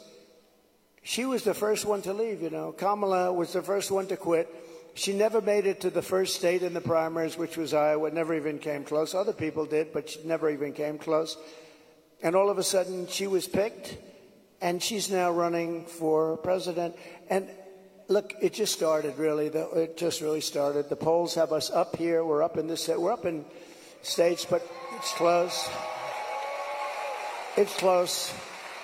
She was the first one to leave, you know. Kamala was the first one to quit. She never made it to the first state in the primaries, which was Iowa. Never even came close. Other people did, but she never even came close. And all of a sudden, she was picked, and she's now running for president. And look, it just started, really. It just really started. The polls have us up here. We're up in this. We're up in states, but it's close. It's close.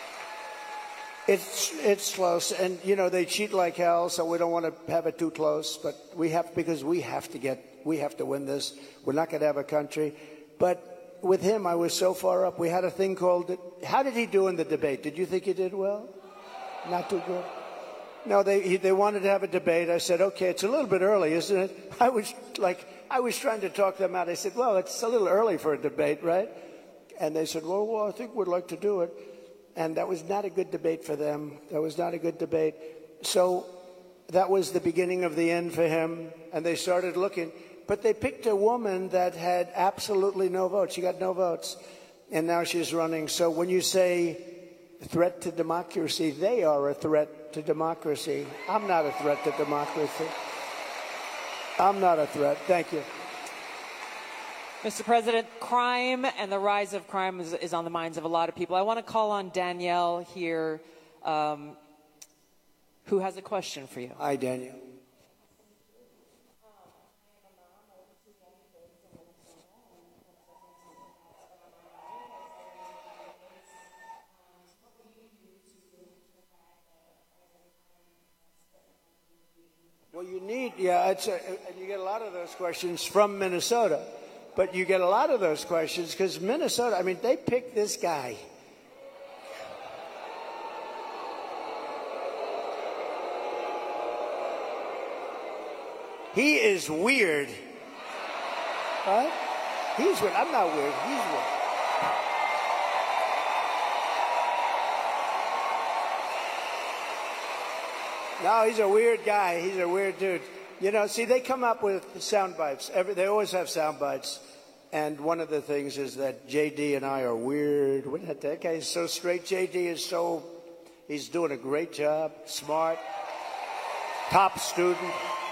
It's it's close, and you know they cheat like hell, so we don't want to have it too close. But we have because we have to get we have to win this. We're not going to have a country, but. With him, I was so far up. We had a thing called, how did he do in the debate? Did you think he did well? Not too good? No, they he, they wanted to have a debate. I said, okay, it's a little bit early, isn't it? I was like, I was trying to talk them out. I said, well, it's a little early for a debate, right? And they said, well, well, I think we'd like to do it. And that was not a good debate for them. That was not a good debate. So that was the beginning of the end for him. And they started looking. But they picked a woman that had absolutely no votes. She got no votes. And now she's running. So when you say threat to democracy, they are a threat to democracy. I'm not a threat to democracy. I'm not a threat. Thank you. Mister President, crime and the rise of crime is, is on the minds of a lot of people. I want to call on Danielle here, um, who has a question for you. Hi, Danielle. you need, yeah, it's a, and you get a lot of those questions from Minnesota. But you get a lot of those questions because Minnesota, I mean, they picked this guy. He is weird. Right? He's weird. I'm not weird. He's weird. No, he's a weird guy. He's a weird dude. You know, see, they come up with sound bites. Every, they always have sound bites. And one of the things is that J D and I are weird. That, that guy is so straight. J D is so, he's doing a great job. Smart. Top student.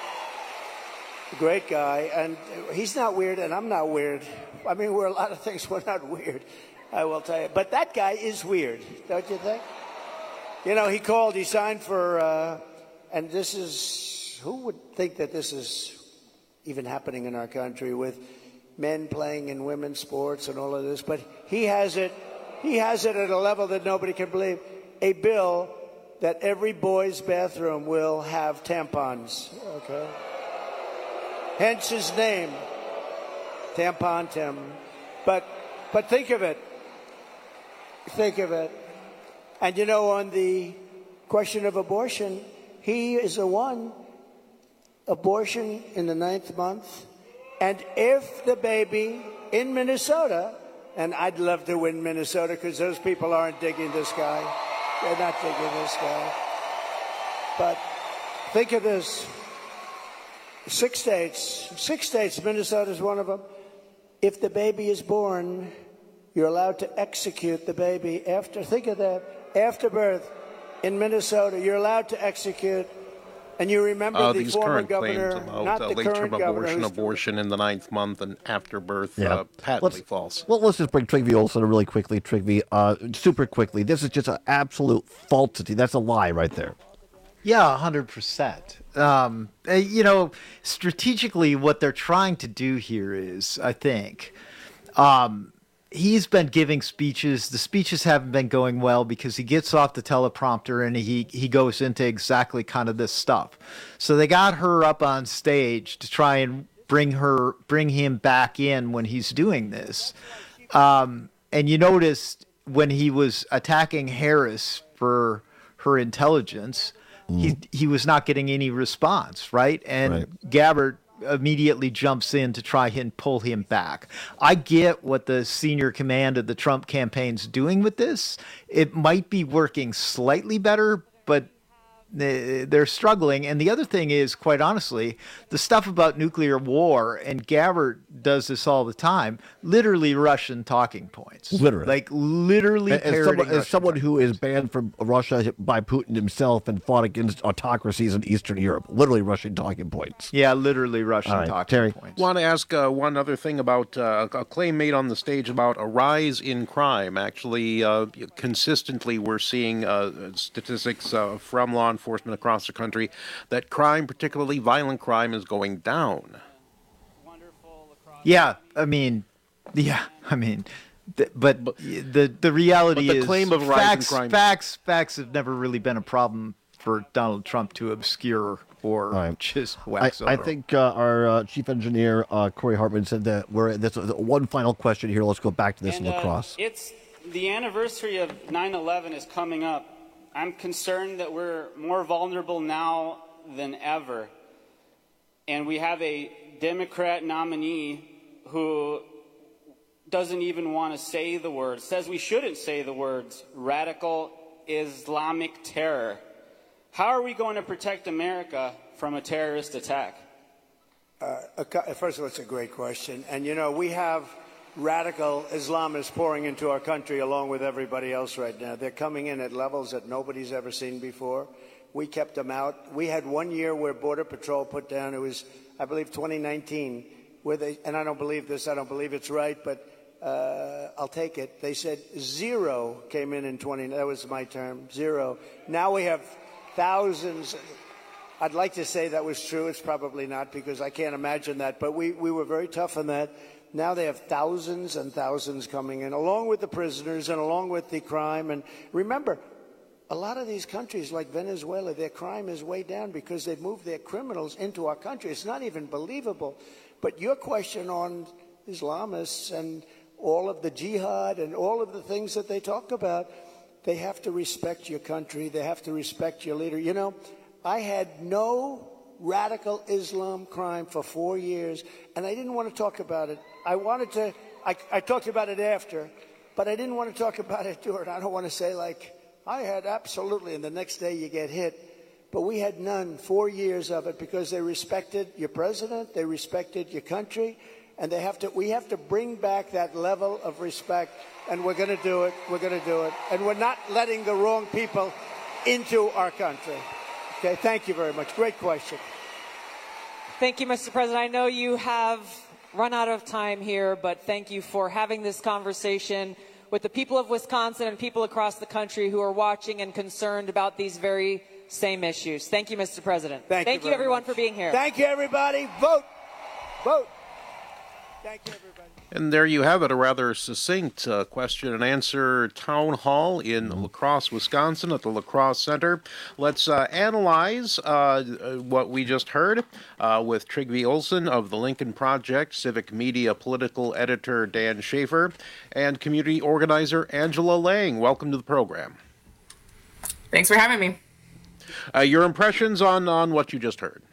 Great guy. And he's not weird, and I'm not weird. I mean, we're a lot of things. We're not weird, I will tell you. But that guy is weird, don't you think? You know, he called, he signed for, uh, and this is, who would think that this is even happening in our country with men playing in women's sports and all of this? But he has it, he has it at a level that nobody can believe. A bill that every boy's bathroom will have tampons, okay? Hence his name, Tampon Tim. But, but think of it, think of it. And you know, on the question of abortion, he is the one, abortion in the ninth month. And if the baby in Minnesota, and I'd love to win Minnesota because those people aren't digging this guy. They're not digging this guy. But think of this. Six states, six states, Minnesota's one of them. If the baby is born, you're allowed to execute the baby after, think of that, after birth in Minnesota. You're allowed to execute. And you remember uh, the these former current governor, claims about not uh, the late-term current governor. abortion, who's- abortion in the ninth month and after birth, Yeah. uh, patently Let's- false. Well, let's just bring Trygve Olsen really quickly. Trygve, uh, super quickly. This is just an absolute falsity. That's a lie right there. Yeah, one hundred percent. Um, uh, you know, strategically, what they're trying to do here is, I think, um, he's been giving speeches. The speeches haven't been going well because he gets off the teleprompter and he, he goes into exactly kind of this stuff. So they got her up on stage to try and bring her, bring him back in when he's doing this. Um, and you noticed when he was attacking Harris for her intelligence, he he was not getting any response, right? And Right. Gabbard immediately jumps in to try and pull him back. I get what the senior command of the Trump campaign's doing with this. It might be working slightly better, but they're struggling. And the other thing is, quite honestly, the stuff about nuclear war, and Gabbard does this all the time, literally Russian talking points. Literally. Like literally As parroting someone, as Russian someone who is banned from Russia by Putin himself and fought against autocracies in Eastern Europe, literally Russian talking points. Yeah, literally Russian All right, talking Terry. points. Want to ask uh, one other thing about uh, a claim made on the stage about a rise in crime. Actually, uh, consistently, we're seeing uh, statistics uh, from law enforcement across the country that crime, particularly violent crime, is going down. Yeah, I mean, yeah, I mean, th- but, the the reality but the is claim of rising facts, crime- facts, facts have never really been a problem for Donald Trump to obscure or right. just I, wax I over. think uh, our uh, chief engineer, uh, Corey Hartman, said that we're this is one final question here. Let's go back to this And, in uh, lacrosse. it's the anniversary of nine eleven is coming up. I'm concerned that we're more vulnerable now than ever. And we have a Democrat nominee who doesn't even want to say the words, says we shouldn't say the words, radical Islamic terror. How are we going to protect America from a terrorist attack? Uh, a cou- first of all, it's a great question. And, you know, we have radical Islamists pouring into our country along with everybody else right now. They're coming in at levels that nobody's ever seen before. We kept them out. We had one year where Border Patrol put down, it was, I believe, twenty nineteen, where they, and I don't believe this, I don't believe it's right, but uh, I'll take it. They said zero came in in twenty, that was my term, zero. Now we have thousands. I'd like to say that was true. It's probably not because I can't imagine that. But we, we were very tough on that. Now they have thousands and thousands coming in, along with the prisoners and along with the crime. And remember, a lot of these countries like Venezuela, their crime is way down because they've moved their criminals into our country. It's not even believable. But your question on Islamists and all of the jihad and all of the things that they talk about, they have to respect your country. They have to respect your leader. You know, I had no radical Islam crime for four years, and I didn't want to talk about it. I wanted to, I, I talked about it after, but I didn't want to talk about it during. I don't want to say, like, I had absolutely, and the next day you get hit. But we had none, four years of it, because they respected your president, they respected your country, and they have to. We have to bring back that level of respect, and we're going to do it. We're going to do it. And we're not letting the wrong people into our country. Okay, thank you very much. Great question. Thank you, Mister President. I know you have run out of time here, but thank you for having this conversation with the people of Wisconsin and people across the country who are watching and concerned about these very same issues. Thank you, Mister President. Thank, thank you, you everyone, much. for being here. Thank you, everybody. Vote. Vote. Thank you, everybody. And there you have it, a rather succinct uh, question and answer town hall in La Crosse, Wisconsin at the La Crosse Center. Let's uh, analyze uh, what we just heard uh, with Trygve Olsen of the Lincoln Project, civic media political editor Dan Schaefer, and community organizer Angela Lang. Welcome to the program. Thanks for having me. Uh, your impressions on, on what you just heard?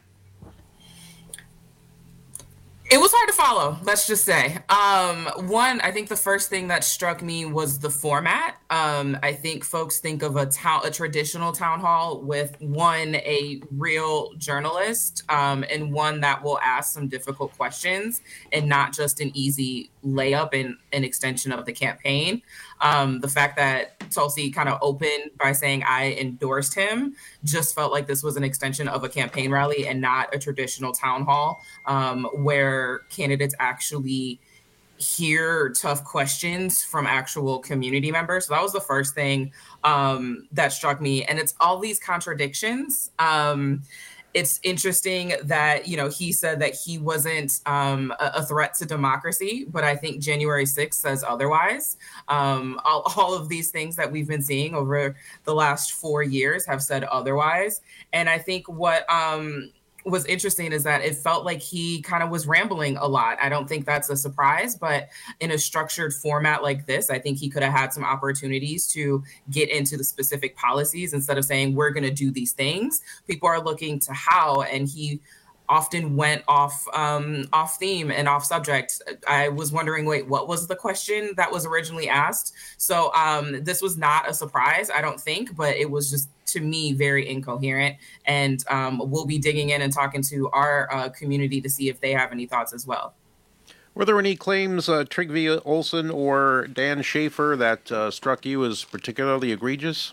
It was hard to follow, let's just say. Um, one, I think the first thing that struck me was the format. Um, I think folks think of a town, a traditional town hall with one, a real journalist, um, and one that will ask some difficult questions and not just an easy layup and an extension of the campaign. Um, the fact that Tulsi kind of opened by saying I endorsed him just felt like this was an extension of a campaign rally and not a traditional town hall um, where candidates actually hear tough questions from actual community members. So that was the first thing um, that struck me. And it's all these contradictions. Um, It's interesting that, you know, he said that he wasn't um, a, a threat to democracy, but I think January sixth says otherwise. Um, all, all of these things that we've been seeing over the last four years have said otherwise. And I think what um, was interesting is that it felt like he kind of was rambling a lot. I don't think that's a surprise, but in a structured format like this, I think he could have had some opportunities to get into the specific policies instead of saying, we're going to do these things. People are looking to how, and he often went off um, off theme and off subject. I was wondering, wait, what was the question that was originally asked? So um, this was not a surprise, I don't think, but it was just, to me, very incoherent. And um, we'll be digging in and talking to our uh, community to see if they have any thoughts as well. Were there any claims, uh, Trygve Olsen or Dan Schaefer, that uh, struck you as particularly egregious?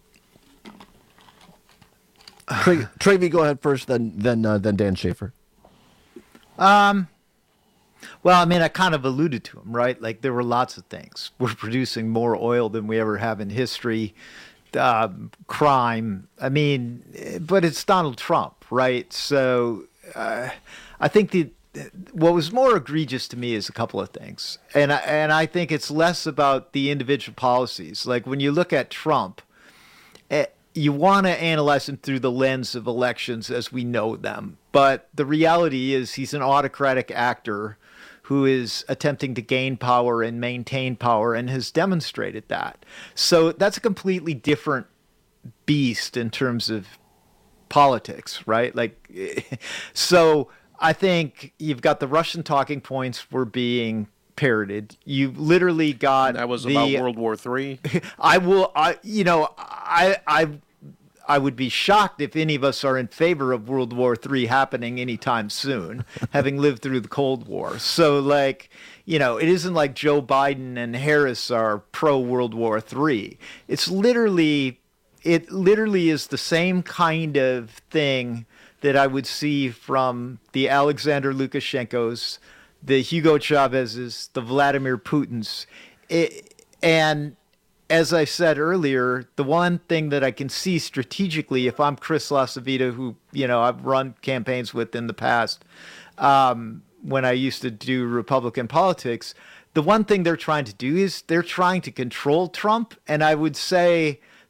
Trygve, go ahead first, then then uh, then Dan Schaefer. Um, well, I mean, I kind of alluded to them, right? Like, there were lots of things. We're producing more oil than we ever have in history. Uh, crime. I mean, but it's Donald Trump, right? So uh, I think the what was more egregious to me is a couple of things, and I, and I think it's less about the individual policies. Like, when you look at Trump, it, you want to analyze him through the lens of elections as we know them. But the reality is he's an autocratic actor who is attempting to gain power and maintain power and has demonstrated that. So that's a completely different beast in terms of politics, right? Like, so I think you've got the Russian talking points were being parroted. You literally got that was the, about World War Three. I will, I you know, I I I would be shocked if any of us are in favor of World War Three happening anytime soon, having lived through the Cold War. So, like, you know, it isn't like Joe Biden and Harris are pro World War Three. It's literally, it literally is the same kind of thing that I would see from the Alexander Lukashenkos, the Hugo Chavez's, the Vladimir Putin's. It, and as I said earlier, the one thing that I can see strategically, if I'm Chris LaCivita, who, you know, I've run campaigns with in the past, um, when I used to do Republican politics, the one thing they're trying to do is they're trying to control Trump. And I would say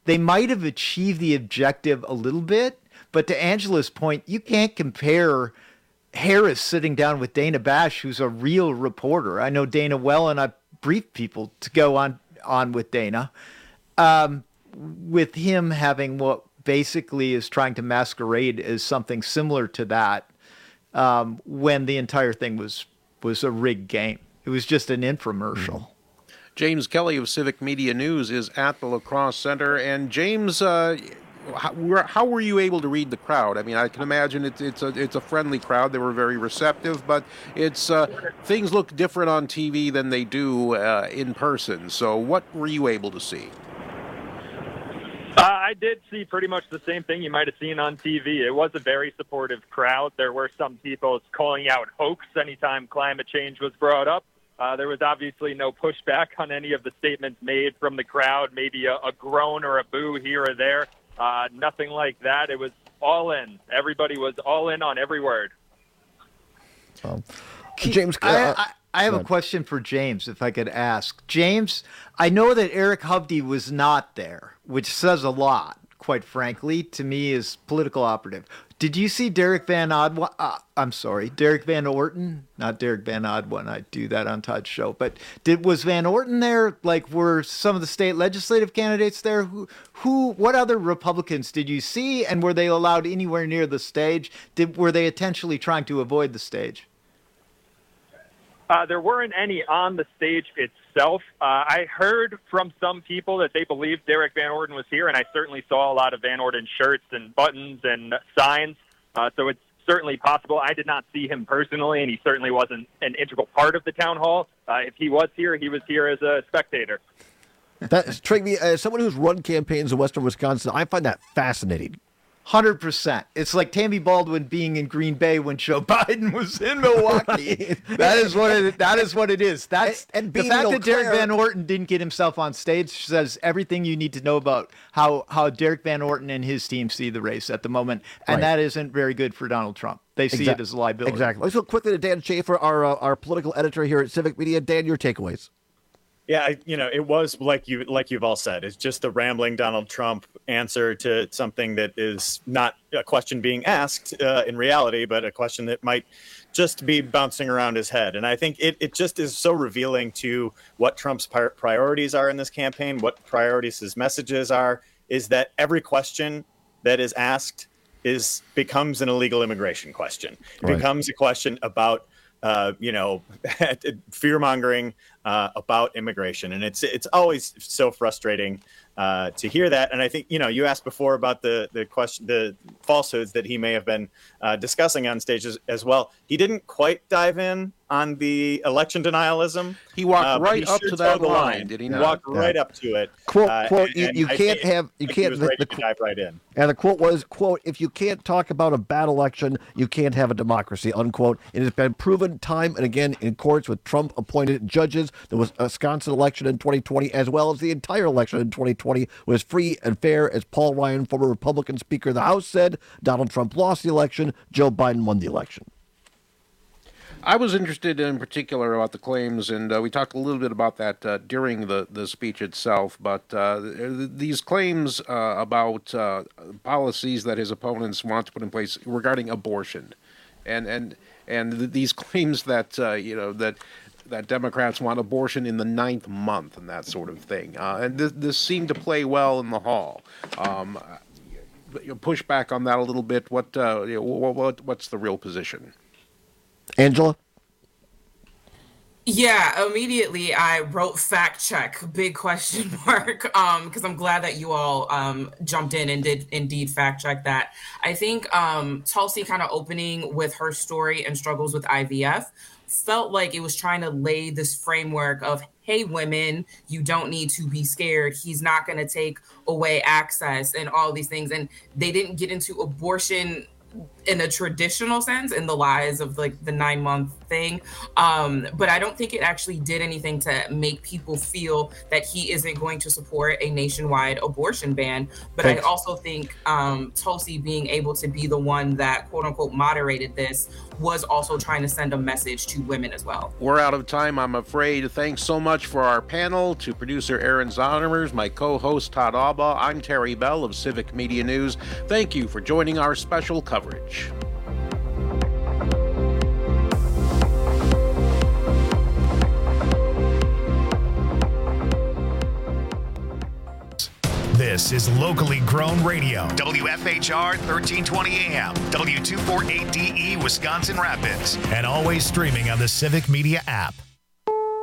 they might have achieved the objective a little bit. But to Angela's point, you can't compare Harris sitting down with Dana Bash, who's a real reporter. I know Dana well, and I've briefed people to go on, on with Dana, um, with him having what basically is trying to masquerade as something similar to that, um, when the entire thing was was a rigged game. It was just an infomercial. James Kelly of Civic Media News is at the La Crosse Center. And James, uh, how, how were you able to read the crowd? I mean, I can imagine it's it's a it's a friendly crowd. They were very receptive, but it's uh, things look different on T V than they do uh, in person. So, what were you able to see? Uh, I did see pretty much the same thing you might have seen on T V. It was a very supportive crowd. There were some people calling out hoax anytime climate change was brought up. Uh, there was obviously no pushback on any of the statements made from the crowd, maybe a, a groan or a boo here or there. Uh, nothing like that. It was all in. Everybody was all in on every word. Um, James, uh, I, I, I have a question for James, if I could ask. James, I know that Eric Hovde was not there, which says a lot, quite frankly, to me as political operative. Did you see Derek Van Odwin? Uh, I'm sorry, Derek Van Orton, not Derek Van Odwin. I do that on Todd's show. But did was Van Orton there? Like, were some of the state legislative candidates there? Who, who, what other Republicans did you see? And were they allowed anywhere near the stage? Did were they intentionally trying to avoid the stage? Uh, there weren't any on the stage itself. Uh, I heard from some people that they believed Derek Van Orden was here, and I certainly saw a lot of Van Orden shirts and buttons and signs. Uh, so it's certainly possible. I did not see him personally, and he certainly wasn't an integral part of the town hall. Uh, if he was here, he was here as a spectator. That's Trigby, as someone who's run campaigns in Western Wisconsin, I find that fascinating. one hundred percent. It's like Tammy Baldwin being in Green Bay when Joe Biden was in Milwaukee. that is what it. That is what it is. That's and, and the being fact Eau that Derek Claire, Van Orton didn't get himself on stage says everything you need to know about how how Derek Van Orton and his team see the race at the moment, and right. that isn't very good for Donald Trump. They see Exac- it as a liability. Exactly. Let's go quickly to Dan Schaefer, our uh, our political editor here at Civic Media. Dan, your takeaways. Yeah, I, you know, it was like you like you've all said. It's just the rambling Donald Trump answer to something that is not a question being asked uh, in reality, but a question that might just be bouncing around his head. And I think it, it just is so revealing to what Trump's priorities are in this campaign, what priorities his messages are, is that every question that is asked is becomes an illegal immigration question. It Right. becomes a question about Uh, you know, fear mongering uh, about immigration, and it's it's always so frustrating uh, to hear that. And I think you know, you asked before about the the question, the falsehoods that he may have been uh, discussing on stage as, as well. He didn't quite dive in on the election denialism. He walked uh, right he up sure to that toed the line, did he He not? walked Yeah. right up to it. Quote, uh, quote, and- you, and you I can't think- have, you I think can't, He was the, ready the, to dive right in. and the quote was, quote, if you can't talk about a bad election, you can't have a democracy, unquote. It has been proven time and again in courts with Trump-appointed judges. The Wisconsin election in twenty twenty, as well as the entire election in twenty twenty, was free and fair. As Paul Ryan, former Republican Speaker of the House, said, Donald Trump lost the election, Joe Biden won the election. I was interested in particular about the claims, and uh, we talked a little bit about that uh, during the, the speech itself, but uh, th- these claims uh, about uh, policies that his opponents want to put in place regarding abortion, and and and th- these claims that uh, you know that that Democrats want abortion in the ninth month and that sort of thing, uh, and th- this seemed to play well in the hall. Um, you push back on that a little bit. What uh, you know, what, what what's the real position? Angela? Yeah, immediately I wrote fact check, big question mark, um, because I'm glad that you all um, jumped in and did indeed fact check that. I think um, Tulsi kind of opening with her story and struggles with I V F felt like it was trying to lay this framework of, hey, women, you don't need to be scared. He's not going to take away access and all these things. And they didn't get into abortion in a traditional sense, in the lies of like the nine month thing. Um, but I don't think it actually did anything to make people feel that he isn't going to support a nationwide abortion ban. But Thanks. I also think um, Tulsi being able to be the one that quote unquote moderated this was also trying to send a message to women as well. We're out of time, I'm afraid. Thanks so much for our panel, to producer Aaron Zonemers, my co-host Todd Alba. I'm Terry Bell of Civic Media News. Thank you for joining our special coverage. This is locally grown radio. W F H R thirteen twenty A M, W two forty-eight D E, Wisconsin Rapids. And always streaming on the Civic Media app.